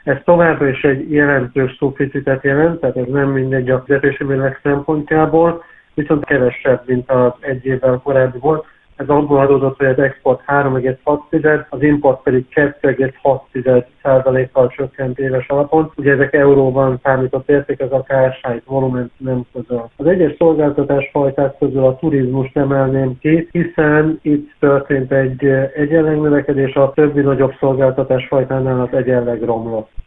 Ez továbbra is egy jelentős szuficitet jelent, tehát ez nem mindegy a fizetési mérleg szempontjából, viszont kevesebb, mint az egy évvel korábbi volt. Ez abból adódott, hogy az export 3,6, az import pedig 2,6%-kal csökkent éves alapon. Ugye ezek euróban számított érték, ez a KSH volument nem közöl. Az egyes szolgáltatásfajták közül a turizmust emelném ki, hiszen itt történt egy egyenleg növekedés, a többi nagyobb szolgáltatásfajtánál az egyenleg romlott.